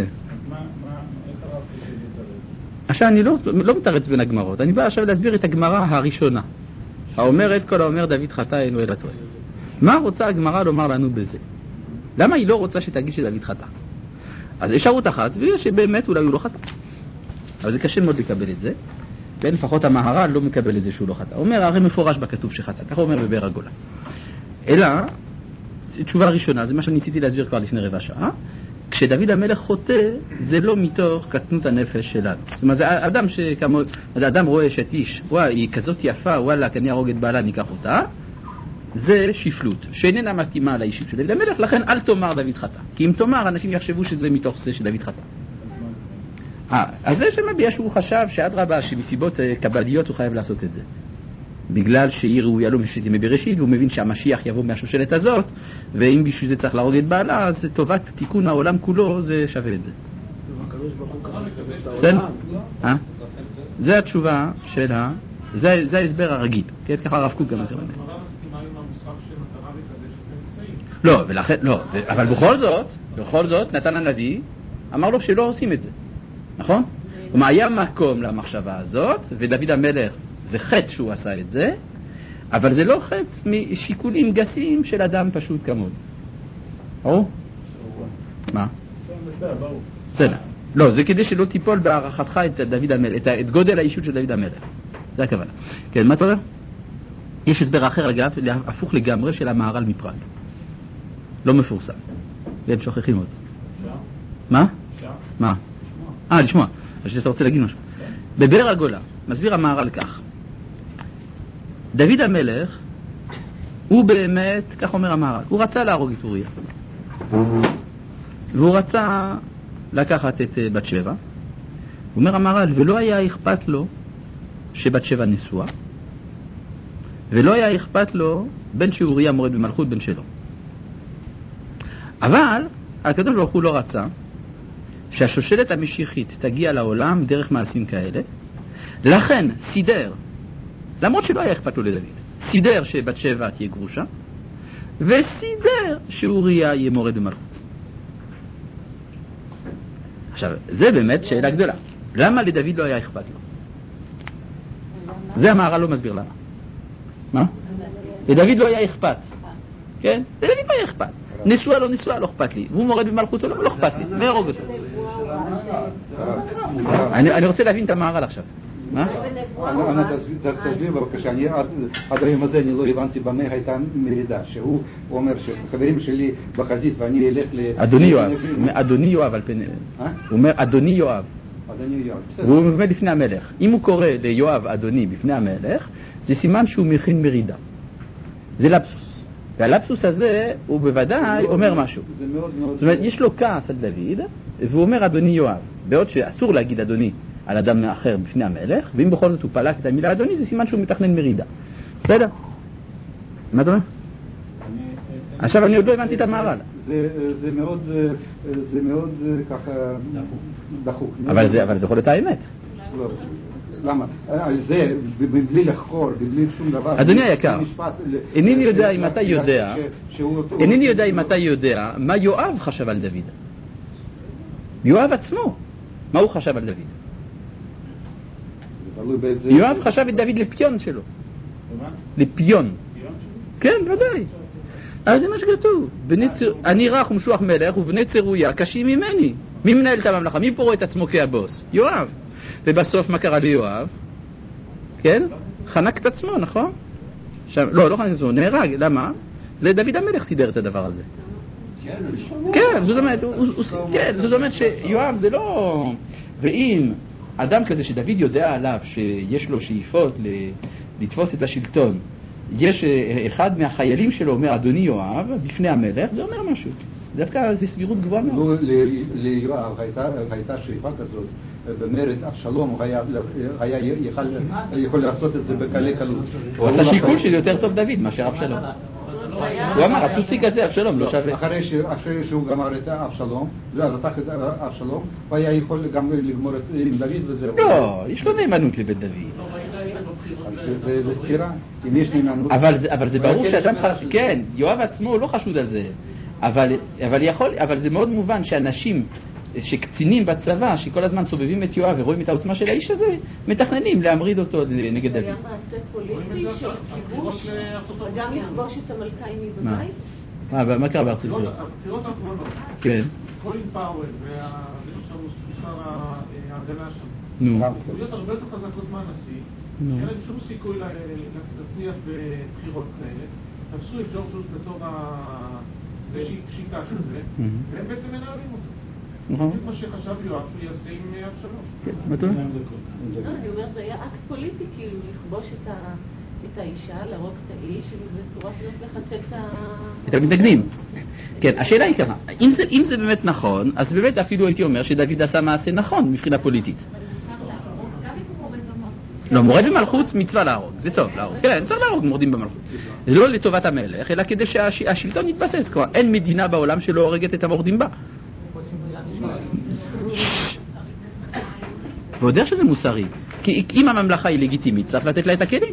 עכשיו אני לא מתרץ בין הגמרות, אני בא עכשיו להסביר את הגמרא הראשונה, האומרת כל האומר דוד חטא אינו אלא טועה. מה רוצה הגמרא לומר לנו בזה? למה היא לא רוצה שתגיד שדוד חטא? אז אפשרות אחת, ויש שבאמת אולי הוא לא חטא. אבל זה קשה מאוד לקבל את זה. כן, לפחות המהר"ל לא מקבל את זה שהוא לא חטא. הוא אומר, הרי מפורש בכתוב שחטא. ככה הוא אומר בבאר הגולה. אלא, תשובה ראשונה, זה מה שאני ניסיתי להסביר כבר לפני רבע שעה. כשדוד המלך חוטא, זה לא מתוך קטנות הנפש שלנו. זאת אומרת, זה אדם שכמו, זה אדם רואה שאת איש, וואי, היא כזאת יפה, וואלה, אני ארוג את בעלה, ניקח אותה. זה שפלות, שאיננה מתאימה על האישיות של דוד המלך, לכן אל תאמר דוד חטא. כי אם תאמר, אנשים יחשבו שזה מתוך זה שדוד חטא. אה, אז זה שמביע שהוא חשב שעד רבה, שמסיבות קבליות הוא חייב לעשות את זה. בגלל שהיא ראויה לו משת ימי בראשית, והוא מבין שהמשיח יבוא מהשושלת הזאת, ואם בשביל זה צריך להרוג את בעלה, אז טובת תיקון העולם כולו, זה שווה את זה. אה? זה התשובה של ה... זה ההסבר הרגיל. ככה הרב קוק גם מסביר. לא, ולכן, לא, אבל בכל זאת, בכל זאת, נתן הנביא אמר לו שלא עושים את זה. נכון? כלומר, היה מקום למחשבה הזאת, ודוד המלך, זה חטא שהוא עשה את זה, אבל זה לא חטא משיקולים גסים של אדם פשוט כמוהו. ברור? מה? בסדר. לא, זה כדי שלא תיפול בהערכתך את דוד המלך, את גודל האישות של דוד המלך. זה הכוונה. כן, מה אתה אומר? יש הסבר אחר, אגב, הפוך לגמרי של המהר"ל מפראג. לא מפורסם. והם שוכחים אותו. מה? מה? אה, לשמוע. אני חושב שאתה רוצה להגיד משהו. בבאר הגולה, מסביר המהר"ל כך. דוד המלך, הוא באמת, כך אומר המהר"ל, הוא רצה להרוג את אוריה. והוא רצה לקחת את בת שבע. הוא אומר המהר"ל, ולא היה אכפת לו שבת שבע נשואה, ולא היה אכפת לו בין שאוריה מורד במלכות בין שלו. אבל הקדוש ברוך הוא לא רצה שהשושלת המשיחית תגיע לעולם דרך מעשים כאלה, לכן סידר, למרות שלא היה אכפת לו לדוד, סידר שבת שבע תהיה גרושה, וסידר שאוריה יהיה מורד במלכות. עכשיו, זה באמת שאלה גדולה. למה לדוד לא היה אכפת לו? זה המהר"ל לא מסביר למה. מה? לדוד לא היה אכפת. כן? לדוד לא היה אכפת. נשואה לא נשואה, לא אכפת לי. והוא מורד במלכותו, לא אכפת לי. והרוג אותו. אני רוצה להבין את המהר"ל עכשיו. מה? תסביר בבקשה, עד היום הזה אני לא הבנתי במה הייתה מרידה, שהוא אומר שחברים שלי בחזית ואני אלך ל... אדוני יואב, אדוני יואב על פני... הוא אומר אדוני יואב. והוא אומר לפני המלך. אם הוא קורא ליואב אדוני בפני המלך, זה סימן שהוא מכין מרידה. זה לפסוס. והלפסוס הזה הוא בוודאי אומר משהו. זאת אומרת, יש לו כעס על דוד, והוא אומר אדוני יואב. בעוד שאסור להגיד אדוני על אדם אחר בפני המלך, ואם בכל זאת הוא פלק את המילה אדוני, זה סימן שהוא מתכנן מרידה. בסדר? מה אתה אומר? עכשיו אני עוד לא הבנתי את המהר"ל. זה מאוד, זה מאוד ככה דחוק. אבל זה יכול להיות האמת. למה? על זה, בלי לחקור, בלי שום דבר. אדוני היקר, אינני יודע אם אתה יודע, אינני יודע אם אתה יודע מה יואב חשב על דוד. יואב עצמו, מה הוא חשב על דוד? יואב חשב את דוד לפיון שלו. לפיון. כן, ודאי. אז זה מה שכתוב. אני רך ומשוח מלך ובני צרויה קשים ממני. מי מנהל את הממלכה? מי פה רואה את עצמו כהבוס? יואב. ובסוף מה קרה ליואב? כן? חנק את עצמו, נכון? לא, לא חנק את עצמו, נהרג. למה? זה דוד המלך סידר את הדבר הזה. כן, זאת אומרת, כן, זאת אומרת שיואב זה לא... ואם אדם כזה שדוד יודע עליו שיש לו שאיפות לתפוס את השלטון, יש אחד מהחיילים שלו אומר אדוני יואב בפני המלך, זה אומר משהו. דווקא זה סבירות גבוהה מאוד. ליואב הייתה שאיפה כזאת במרד אבשלום, הוא היה יכול לעשות את זה בקלי קלות. הוא עשה שיקול של יותר טוב דוד מאשר אבשלום. הוא אמר, הטוסיק הזה אבשלום לא שווה. אחרי שהוא גמר את אבשלום, רצח את אבשלום, הוא היה יכול גם לגמור עם דוד וזהו. לא, יש לו נאמנות לבית דוד. זה סתירה. אבל זה ברור שאדם חשוד, כן, יואב עצמו לא חשוד על זה. אבל יכול, אבל זה מאוד מובן שאנשים שקצינים בצבא, שכל הזמן סובבים את יואב ורואים את העוצמה של האיש הזה, מתכננים להמריד אותו נגד דוד. היה מעשה פוליטי של כיבוש, וגם לכבוש את המלכה עם מבית? מה קרה בארצות הברית? הבחירות האחרונות. כן. קולין פאוול, ועכשיו הוא שר ההגנה שם. נו. להיות הרבה יותר חזקות מהנשיא, שאין להם שום סיכוי להצליח בבחירות כאלה. תפסו את ג'ורג' בוש בתור השיטה של זה, והם בעצם מנהלים אותו. נכון. כמו שחשב יואב שהוא יעשה עם אבשלום. כן, מה טוב? אני אומרת, זה היה אקט פוליטי, כאילו, לכבוש את האישה, להרוג את האיש, ובצורה שלא לחצת את המתנגדים. כן, השאלה היא ככה, אם זה באמת נכון, אז באמת אפילו הייתי אומר שדוד עשה מעשה נכון מבחינה פוליטית. לא, מורד במלכות מצווה להרוג, זה טוב להרוג, כן, צריך להרוג מורדים במלכות. זה לא לטובת המלך, אלא כדי שהשלטון יתבסס, כלומר, אין מדינה בעולם שלא הורגת את המורדים בה. ועוד איך שזה מוסרי, כי אם הממלכה היא לגיטימית, צריך לתת לה את הכלים.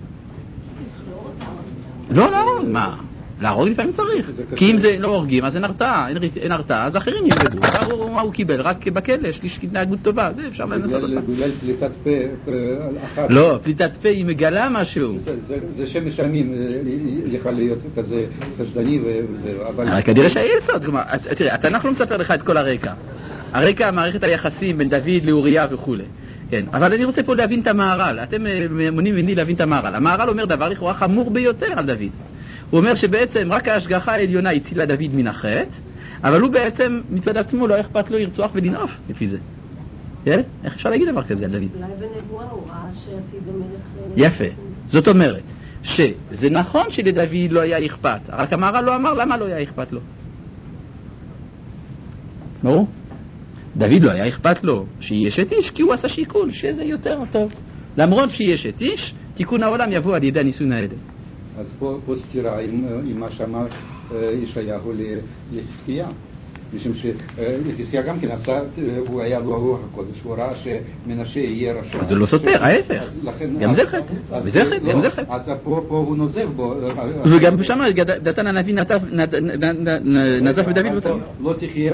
לא, להרוג, מה? להרוג לפעמים צריך, כי אם זה לא הורגים, אז אין הרתעה, אין הרתעה, אז אחרים ילמדו. מה הוא קיבל? רק בכלא, יש לי התנהגות טובה, זה אפשר לנסות אותה. בגלל פליטת פה אחת. לא, פליטת פה היא מגלה משהו. זה שמש עמים יכול להיות כזה חשדני וזהו, אבל... כנראה שהיה יסוד, כלומר, תראה, התנ"ך לא מספר לך את כל הרקע. הרקע, מערכת היחסים בין דוד לאוריה וכו'. כן, אבל אני רוצה פה להבין את המהר"ל. אתם מונים ממני להבין את המהר"ל. המהר"ל אומר דבר לכאורה חמור ביותר על דוד. הוא אומר שבעצם רק ההשגחה העליונה הצילה דוד מן החטא, אבל הוא בעצם מצד עצמו לא אכפת לו לרצוח ולנאוף לפי זה. כן? איך אפשר להגיד דבר כזה על דוד? אולי בנבואה הוא ראה שעתיד המלך... יפה. זאת אומרת שזה נכון שלדוד לא היה אכפת, רק המהר"ל לא אמר למה לא היה אכפת לו. ברור? דוד לא היה אכפת לו שיש את איש, כי הוא עשה שיקול, שזה יותר טוב. למרות שיש את איש, תיקון העולם יבוא על ידי הניסון האלה. אז פה סתירה עם מה שאמר ישעיהו לחזקיה. משום שחזקיה גם כן עשה, הוא היה לו רוח הקודש, הוא ראה שמנשה יהיה רשע. אז זה לא סותר, ההפך. גם זה חטא, וזה חטא, גם זה חטא. אז פה הוא נוזף בו. וגם שם דתן הנביא נזף בדוד ותן. לא תחיה,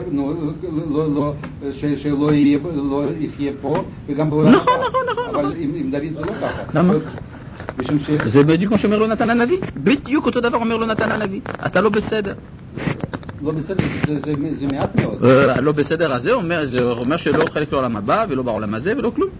שלא יחיה פה, וגם בעולם. נכון, נכון, נכון. אבל עם דוד זה לא ככה. למה? זה בדיוק כמו שאומר לו נתן הנביא. בדיוק אותו דבר אומר לו נתן הנביא. אתה לא בסדר. לא בסדר, זה מעט מאוד. לא בסדר הזה, זה אומר שלא חלק לעולם הבא ולא בעולם הזה ולא כלום.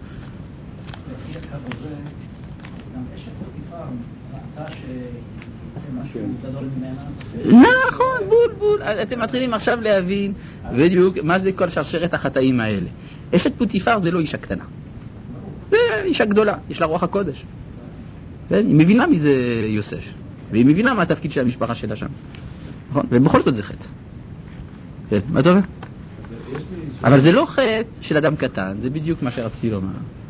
נכון, בול בול. אתם מתחילים עכשיו להבין בדיוק מה זה כל שרשרת החטאים האלה. אשת פוטיפר זה לא אישה קטנה, זה אישה גדולה, יש לה רוח הקודש. היא מבינה מי זה יוסף, והיא מבינה מה התפקיד של המשפחה שלה שם, ובכל זאת זה חטא. כן, מה אתה אומר? אבל זה לא חטא של אדם קטן, זה בדיוק מה שרציתי לומר.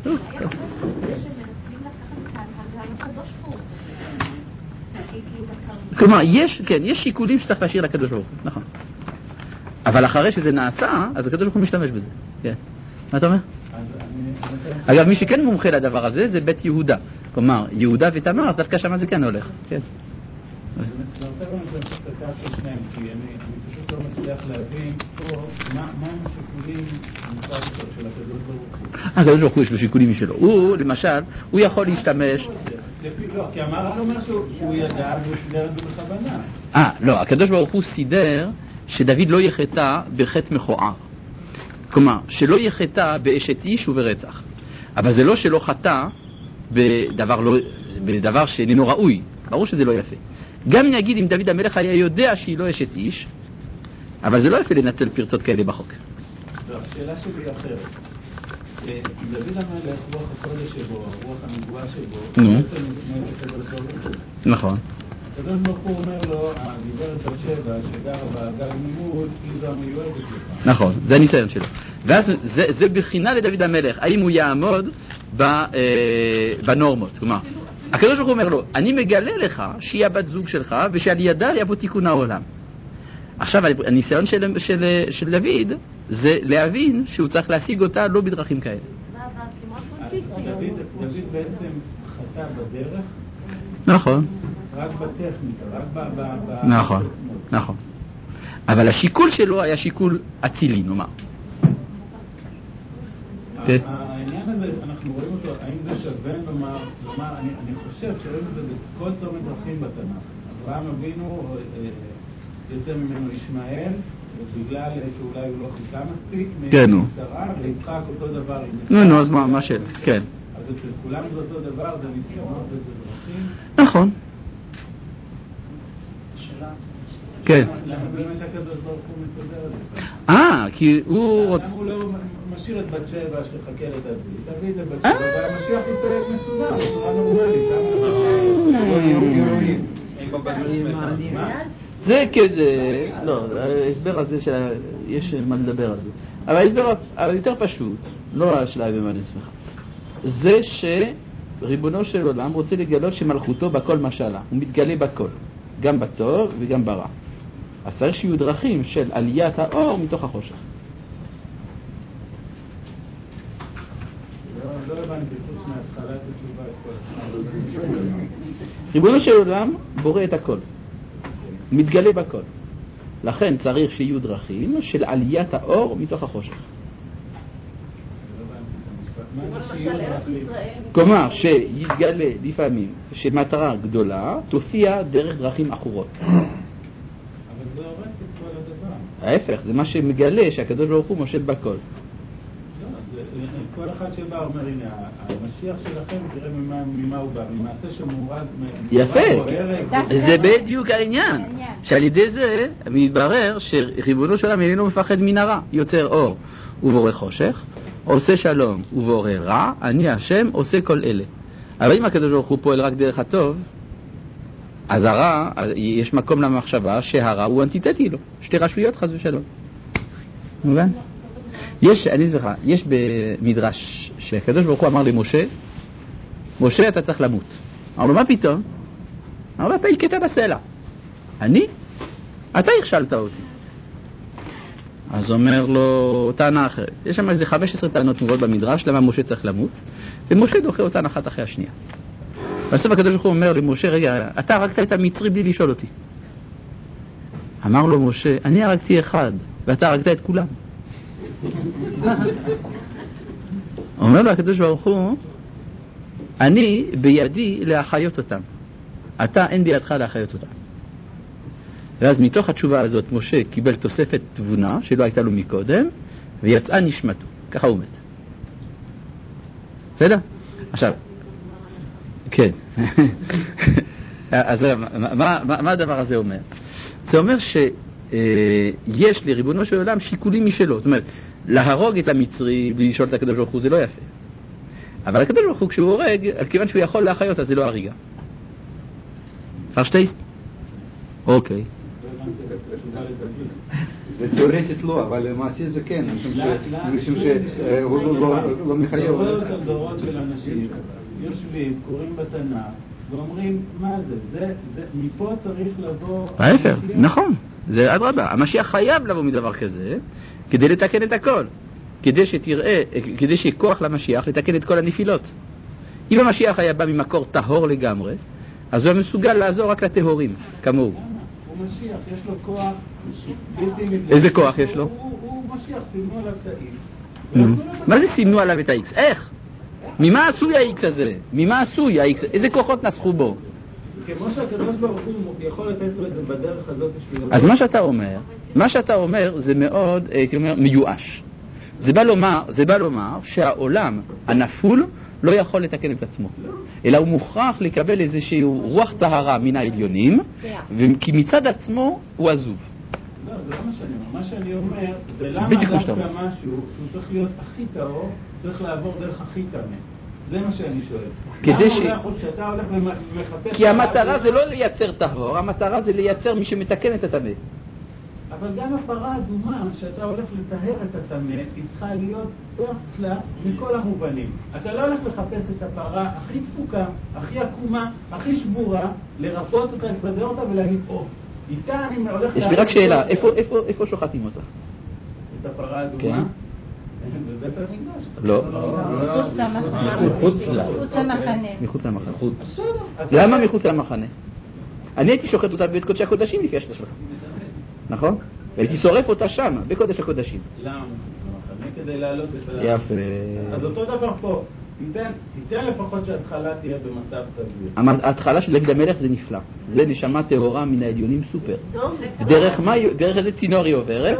כלומר, יש, כן, יש שיקולים שצריך להשאיר לקדוש ברוך הוא, נכון. אבל אחרי שזה נעשה, אז הקדוש ברוך הוא משתמש בזה. כן. מה אתה אומר? אגב, מי שכן מומחה לדבר הזה זה בית יהודה. כלומר, יהודה ותמר, דווקא שמה זה כן הולך. כן. זה רוצה גם להמשיך את הקו של שניהם, כי אני פשוט לא מצליח להבין פה מה הם השיקולים של הקדוש ברוך הוא. הקדוש ברוך הוא יש לו שיקולים משלו. הוא, למשל, הוא יכול להשתמש... לא, כי המהר"ל אומר שהוא ידע והוא סידר את זה בכוונה. אה, לא, הקדוש ברוך הוא סידר שדוד לא יחטא בחטא מכוער. כלומר, שלא יחטא באשת איש וברצח. אבל זה לא שלא חטא בדבר, לא, בדבר שאינו ראוי. ברור שזה לא יפה. גם אם נגיד אם דוד המלך היה יודע שהיא לא אשת איש, אבל זה לא יפה לנצל פרצות כאלה בחוק. לא, השאלה שלי אחרת. דוד המלך, רוח הקודש שבו, רוח הנבואה שבו, נו. בעצם נפנה את הקדוש ברוך הוא. נכון. הקדוש ברוך הוא אומר לו, הגברת בת שבע שגרה באגר לימוד, היא זו המיועדת שלך. נכון, זה הניסיון שלו. ואז זה, זה בחינה לדוד המלך, האם הוא יעמוד ב, אה, בנורמות. כלומר, הקדוש ברוך הוא אומר לו, אני מגלה לך שהיא הבת זוג שלך, ושעל ידה יבוא תיקון העולם. עכשיו, הניסיון של, של, של דוד, זה להבין שהוא צריך להשיג אותה לא בדרכים כאלה. דוד בעצם חטא בדרך? נכון. רק בטכניקה, רק ב... נכון, נכון. אבל השיקול שלו היה שיקול אצילי, נאמר. העניין הזה, אנחנו רואים אותו, האם זה שווה לומר, אני חושב שרואים את זה בכל צומת דרכים בתנ"ך. אברהם אבינו יוצא ממנו ישמעאל, בגלל שאולי הוא לא חיכה מספיק, כן, נו. משרה, ויצחק אותו דבר. נו, נו, אז מה, מה של? כן. אז אצל כולם זה אותו דבר, זה ניסיונות וזה דרכים. נכון. כן. למה באמת הקדוש ברוך הוא מסדר את זה? אה, כי הוא רוצה... למה הוא לא משאיר את בת שבע שתחכה לדוד? תביא את זה בת שבע, והמשיח יצא מסודר, בצורה נורמלית. זה כדי... לא, ההסבר הזה, יש מה לדבר על זה. אבל ההסבר היותר פשוט, לא של האבי מה נצמך, זה שריבונו של עולם רוצה לגלות שמלכותו בכל משלה. הוא מתגלה בכל, גם בטוב וגם ברע. אז צריך שיהיו דרכים של עליית האור מתוך החושך. לא הבנתי חוץ מהשכלת התשובה את כל השכלת. ריבונו של עולם בורא את הכל, מתגלה בכל. לכן צריך שיהיו דרכים של עליית האור מתוך החושך. כלומר, שיתגלה לפעמים שמטרה גדולה תופיע דרך דרכים אחרות. אבל זה הורס את כל הדבר. ההפך, זה מה שמגלה שהקדוש ברוך הוא מושל בכל. לא, כל אחד שבא אומר, הנה, המשיח שלכם, תראה ממה הוא בא, ממעשה שמורד... יפה, זה בדיוק העניין. שעל ידי זה מתברר שריבונו של עולם איננו מפחד מן הרע, יוצר אור ובורא חושך, עושה שלום ובורא רע, אני השם עושה כל אלה. אבל אם הקדוש ברוך הוא פועל רק דרך הטוב, אז הרע, יש מקום למחשבה שהרע הוא אנטיתטי לו, שתי רשויות חס ושלום. מובן? יש, אני זוכר, יש במדרש שהקדוש ברוך הוא אמר למשה, משה אתה צריך למות. אמר לו מה פתאום? אמר לו אתה הכית בסלע. אני? אתה הכשלת אותי. אז אומר לו טענה אחרת. יש שם איזה חמש עשרה טענות מורות במדרש למה משה צריך למות, ומשה דוחה אותן אחת אחרי השנייה. בסוף הקדוש ברוך הוא אומר למשה, רגע, אתה הרגת את המצרי בלי לשאול אותי. אמר לו משה, אני הרגתי אחד ואתה הרגת את כולם. אומר לו הקדוש ברוך הוא, אני בידי להחיות אותם, אתה אין בידך להחיות אותם. ואז מתוך התשובה הזאת משה קיבל תוספת תבונה שלא הייתה לו מקודם, ויצאה נשמתו, ככה הוא מת. בסדר? עכשיו, כן. אז מה, מה, מה הדבר הזה אומר? זה אומר שיש לריבונו של עולם שיקולים משלו. זאת אומרת, להרוג את המצרי בלי לשאול את הקדוש ברוך הוא זה לא יפה. אבל הקדוש ברוך הוא כשהוא הורג, כיוון שהוא יכול להחיות, אז זה לא הריגה. פרשטייסט? אוקיי. זה תיאורטית לא, אבל למעשה זה כן, משום שהוא לא מחייב. זה רואה את הדורות של אנשים, יושבים, קוראים בתנ"ך, ואומרים, מה זה? מפה צריך לבוא... ההפך, נכון, זה אדרבה. המשיח חייב לבוא מדבר כזה, כדי לתקן את הכל. כדי שתראה, כדי שכוח למשיח לתקן את כל הנפילות. אם המשיח היה בא ממקור טהור לגמרי, אז הוא מסוגל לעזור רק לטהורים, כמוהו. הוא משיח, יש לו כוח בלתי מתגלה. איזה כוח יש לו? הוא משיח, סימנו עליו את ה-X. מה זה סימנו עליו את ה-X? איך? ממה עשוי ה-X הזה? ממה עשוי ה-X? איזה כוחות נסחו בו? כמו שהקדוש ברוך הוא יכול לתת לו את זה בדרך הזאת בשביל... אז מה שאתה אומר, מה שאתה אומר זה מאוד, כלומר, מיואש. זה בא לומר, זה בא לומר שהעולם הנפול לא יכול לתקן את עצמו, אלא הוא מוכרח לקבל איזשהו רוח טהרה מן העליונים, כי מצד עצמו הוא עזוב. לא, זה לא מה שאני אומר. מה שאני אומר, זה למה דווקא משהו שהוא צריך להיות הכי טהור, צריך לעבור דרך הכי טמא. זה מה שאני שואל. למה הוא לא יכול כשאתה הולך ומחפש... כי המטרה זה לא לייצר טהור, המטרה זה לייצר מי שמתקן את הטמא. אבל גם הפרה אדומה, שאתה הולך לטהר את הטמא, היא צריכה להיות פרצלה מכל המובנים. אתה לא הולך לחפש את הפרה הכי דפוקה, הכי עקומה, הכי שבורה, לרפות אותה, לפזר אותה ולהגיד, או, איתה אני הולך... יש לי רק שאלה, איפה שוחטים אותה? את הפרה אדומה? בבית המקדש. לא. מחוץ למחנה. מחוץ למחנה. למה מחוץ למחנה? אני הייתי שוחט אותה בבית קודשי הקודשים לפי השתה שלך. נכון? והייתי שורף אותה שם, בקודש הקודשים. למה? כדי להעלות את ה... יפה. אז אותו דבר פה. תיתן, תיתן לפחות שההתחלה תהיה במצב סביר. ההתחלה של דוד המלך זה נפלא. זה נשמה טהורה מן העליונים סופר. דרך מה, דרך איזה צינור היא עוברת?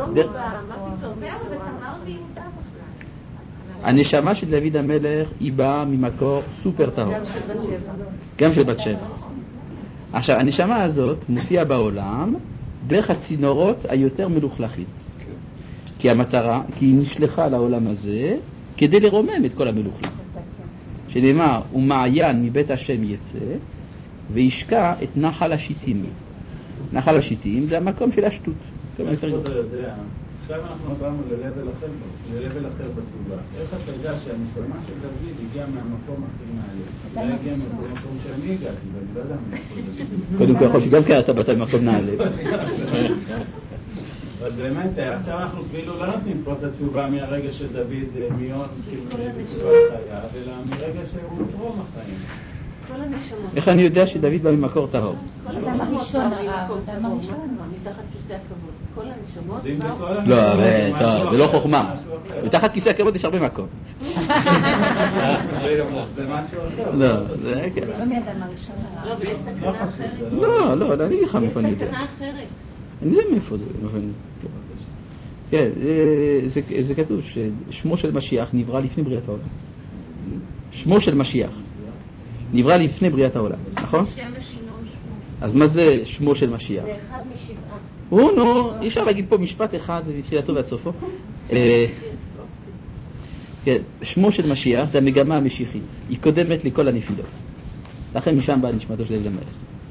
הנשמה של דוד המלך היא באה ממקור סופר טהור. גם של בת שבע. עכשיו, הנשמה הזאת מופיעה בעולם דרך הצינורות היותר מלוכלכים. כי המטרה, כי היא נשלחה לעולם הזה כדי לרומם את כל המלוכלך. שנאמר, ומעיין מבית השם יצא וישקע את נחל השיטים. נחל השיטים זה המקום של השטות. עכשיו אנחנו עברנו ללבל אחר, ללבל אחר בסביבה. איך אתה יודע שהנשמה של דוד הגיע מהמקום הכי נעלה? אתה הגיע מהמקום שאני הגעתי, ואני לא יודע מה. קודם כל יכול שגם כאן אתה באת במקום נעלה. אז באמת, עכשיו אנחנו כאילו לא נותנים פה את התשובה מהרגע של דוד מיון, כאילו בתשובה חיה, אלא מרגע שהוא טרום החיים. איך אני יודע שדוד בא ממקור טהור? כל הנשמות בא ממקור טהור, מתחת כיסא הכבוד. כל הנשמות באו... לא, הרי, טוב, זה לא חוכמה. מתחת כיסא הכבוד יש הרבה מקום. זה משהו אחר. לא, זה כן. לא מידע הראשונה. לא, ויש סכנה אחרת. לא, לא, אני אגיד לך מאיפה אני יודע. סכנה אחרת. אני יודע מאיפה זה. כן, זה כתוב ששמו של משיח נברא לפני בריאת העולם. שמו של משיח נברא לפני בריאת העולם, נכון? אז מה זה שמו של משיח? זה אחד משבעה. הוא, נו, אי אפשר להגיד פה משפט אחד מתחילתו ועד סופו. שמו של משיח זה המגמה המשיחית, היא קודמת לכל הנפילות. לכן משם באה נשמתו של דוד המלך.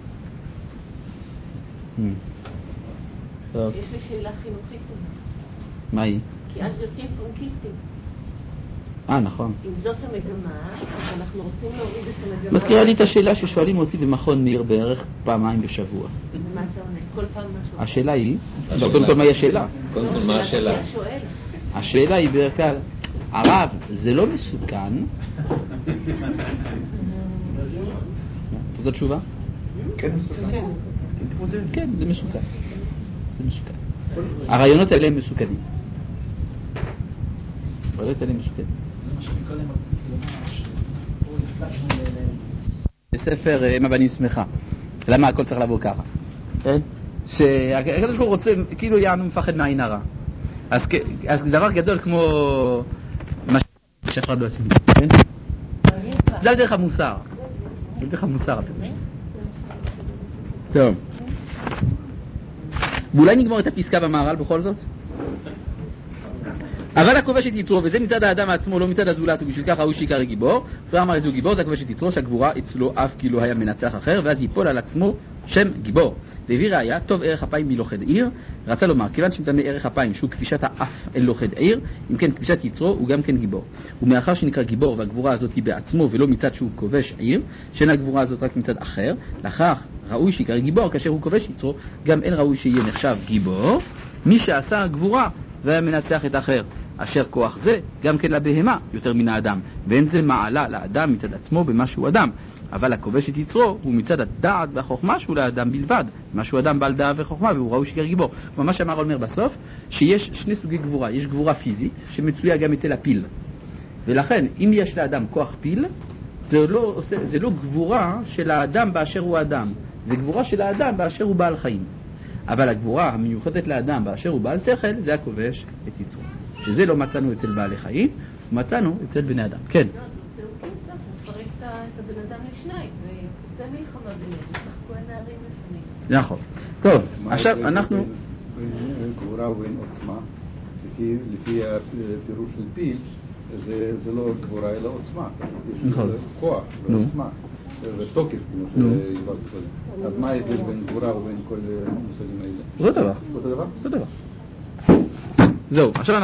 יש לי שאלה חינוכית. מה היא? כי אז יוצאים פרנקיסטים. אה, נכון. אם זאת המגמה, אז אנחנו רוצים להוריד את המגמה. מזכירה לי את השאלה ששואלים אותי במכון מיר בערך פעמיים בשבוע. ומה אתה עונה? כל פעם משהו. השאלה היא, לא, קודם כל מה היא השאלה? קודם כל מה השאלה? השאלה היא בערך כלל, הרב, זה לא מסוכן? זאת תשובה? כן, מסוכן. כן, זה מסוכן. זה מסוכן. הרעיונות האלה הם מסוכנים. הרעיונות האלה הם מסוכנים. זה מה שאני קודם רציתי לומר, שהוא נפלטנו ל... בספר אם הבנים שמחה. למה הכל צריך לבוא ככה? כן? שהקדוש ברוך הוא רוצה, כאילו יענו מפחד מעין הרע. אז דבר גדול כמו... מה שאף לא עושים. כן? זה על דרך המוסר. זה על דרך המוסר. טוב. ואולי נגמור את הפסקה במהר"ל בכל זאת? אבל הכובש את יצרו, וזה מצד האדם עצמו, לא מצד הזולת, ובשביל כך ראוי שיקרא גיבור. כבר אמר איזו גיבור, זה הכובש את יצרו, שהגבורה אצלו אף כאילו היה מנצח אחר, ואז ייפול על עצמו שם גיבור. והביא ראיה, טוב ערך אפיים מלוכד עיר. רצה לומר, כיוון שמטמא ערך אפיים שהוא כבישת האף אל לוכד עיר, אם כן כבישת יצרו הוא גם כן גיבור. ומאחר שנקרא גיבור והגבורה הזאת היא בעצמו ולא מצד שהוא כובש עיר, שאין הגבורה הזאת רק מצד אחר, לכך ראוי שיקרא גיבור, כאשר הוא כובש יצרו, גם אין ראוי שיהיה נחשב גיבור, מי שעשה הגבורה והיה מנצח את האחר. אשר כוח זה גם כן לבהמה יותר מן האדם, ואין זה מעלה לאדם מצד עצמו במה שהוא אדם, אבל הכובש את יצרו הוא מצד הדעת והחוכמה שהוא לאדם בלבד, מה שהוא אדם בעל דעת וחוכמה, והוא ראוי שיקרא גיבור. מה שאמר אומר בסוף, שיש שני סוגי גבורה, יש גבורה פיזית שמצויה גם אצל הפיל, ולכן אם יש לאדם כוח פיל, זה לא, זה לא גבורה של האדם באשר הוא אדם, זה גבורה של האדם באשר הוא בעל חיים. אבל הגבורה המיוחדת לאדם באשר הוא בעל שכל, זה הכובש את יצרו, שזה לא מצאנו אצל בעלי חיים, מצאנו אצל בני אדם. כן. לא, זה הוא כיצה, הוא מפרק את הבן אדם לשניים, ועושה מלחמה ביניהם, ושחקו הנערים לפנים. נכון. טוב, עכשיו אנחנו... בין גבורה ובין עוצמה, לפי הפירוש של פיל, זה לא גבורה אלא עוצמה. נכון. יש כוח ועוצמה. ותוקף, כמו שהסברתי קודם. אז מה ההבדל בין גבורה ובין כל המושגים האלה? אותו דבר. אותו דבר? אותו דבר. זהו, עכשיו אנחנו...